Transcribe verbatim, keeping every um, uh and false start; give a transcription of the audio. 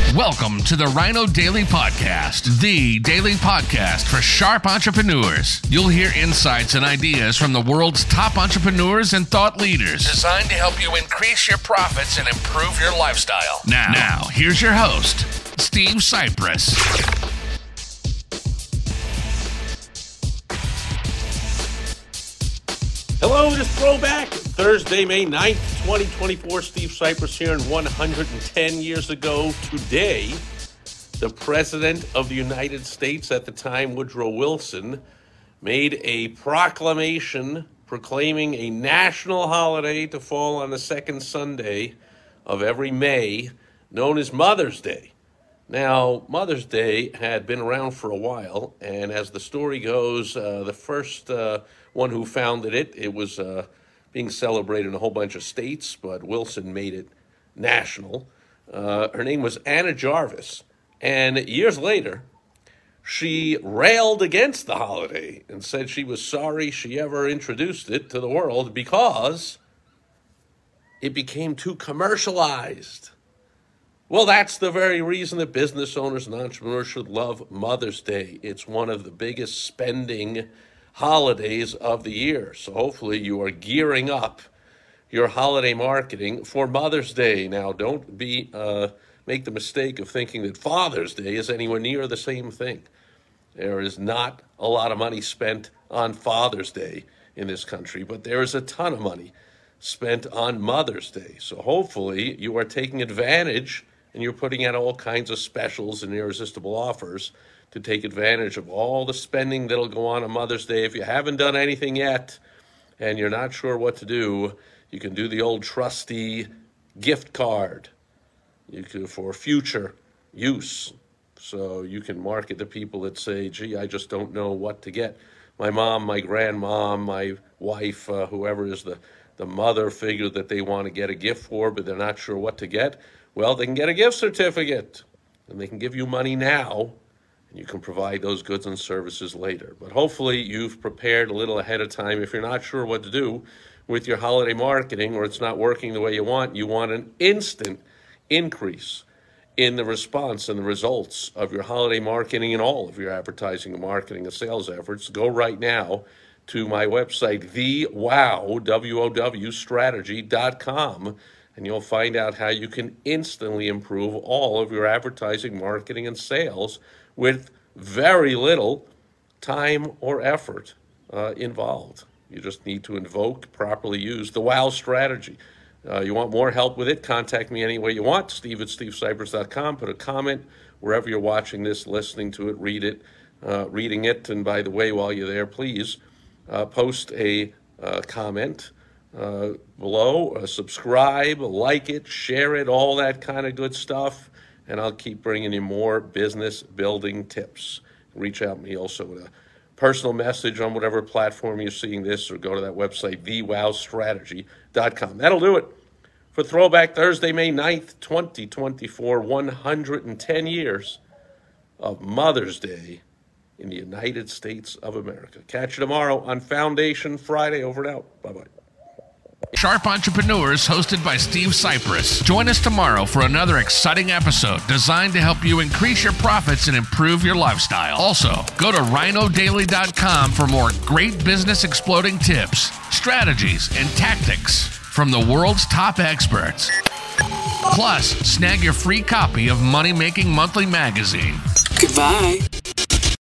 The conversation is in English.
Welcome to the Rhino Daily Podcast, the daily podcast for sharp entrepreneurs. You'll hear insights and ideas from the world's top entrepreneurs and thought leaders, designed to help you increase your profits and improve your lifestyle. Now, now here's your host, Steve Cypress. Hello, this throwback, Thursday, May ninth, twenty twenty-four. Steve Cypress here, and one hundred ten years ago today, the President of the United States at the time, Woodrow Wilson, made a proclamation proclaiming a national holiday to fall on the second Sunday of every May, known as Mother's Day. Now, Mother's Day had been around for a while, and as the story goes, uh, the first uh, one who founded it, it was uh, being celebrated in a whole bunch of states, but Wilson made it national. Uh, her name was Anna Jarvis, and years later, she railed against the holiday and said she was sorry she ever introduced it to the world because it became too commercialized. Well, that's the very reason that business owners and entrepreneurs should love Mother's Day. It's one of the biggest spending holidays of the year. So hopefully you are gearing up your holiday marketing for Mother's Day. Now, don't be uh, make the mistake of thinking that Father's Day is anywhere near the same thing. There is not a lot of money spent on Father's Day in this country, but there is a ton of money spent on Mother's Day. So hopefully you are taking advantage and you're putting out all kinds of specials and irresistible offers to take advantage of all the spending that'll go on on Mother's Day. If you haven't done anything yet and you're not sure what to do, you can do the old trusty gift card you can, for future use. So you can market to people that say, gee, I just don't know what to get. My mom, my grandmom, my wife, uh, whoever is the, the mother figure that they want to get a gift for, but they're not sure what to get. Well, they can get a gift certificate, and they can give you money now, and you can provide those goods and services later. But hopefully you've prepared a little ahead of time. If you're not sure what to do with your holiday marketing, or it's not working the way you want, you want an instant increase in the response and the results of your holiday marketing and all of your advertising and marketing and sales efforts, go right now to my website, the wow, W O W, strategy dot com. And you'll find out how you can instantly improve all of your advertising, marketing, and sales with very little time or effort uh, involved. You just need to invoke, properly use the WOW strategy. Uh, you want more help with it, contact me any way you want, steve at steve cypress dot com. Put a comment wherever you're watching this, listening to it, read it, uh, reading it. And by the way, while you're there, please uh, post a uh, comment Uh, below, uh, subscribe, like it, share it, all that kind of good stuff, and I'll keep bringing you more business building tips. Reach out to me also with a personal message on whatever platform you're seeing this, or go to that website, the wow strategy dot com. That'll do it for Throwback Thursday, May ninth, twenty twenty-four, one hundred ten years of Mother's Day in the United States of America. Catch you tomorrow on Foundation Friday. Over and out. Bye-bye. Sharp Entrepreneurs, hosted by Steve Cypress. Join us tomorrow for another exciting episode designed to help you increase your profits and improve your lifestyle. Also, go to rhino daily dot com for more great business exploding tips, strategies, and tactics from the world's top experts. Plus, snag your free copy of Money Making Monthly magazine. Goodbye.